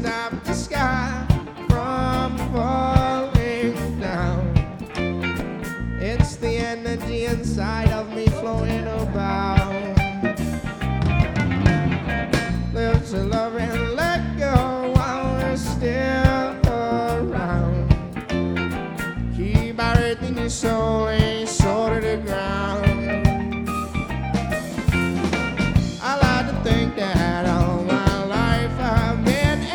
stop the sky from falling down. It's the energy inside of me flowing about. There's a love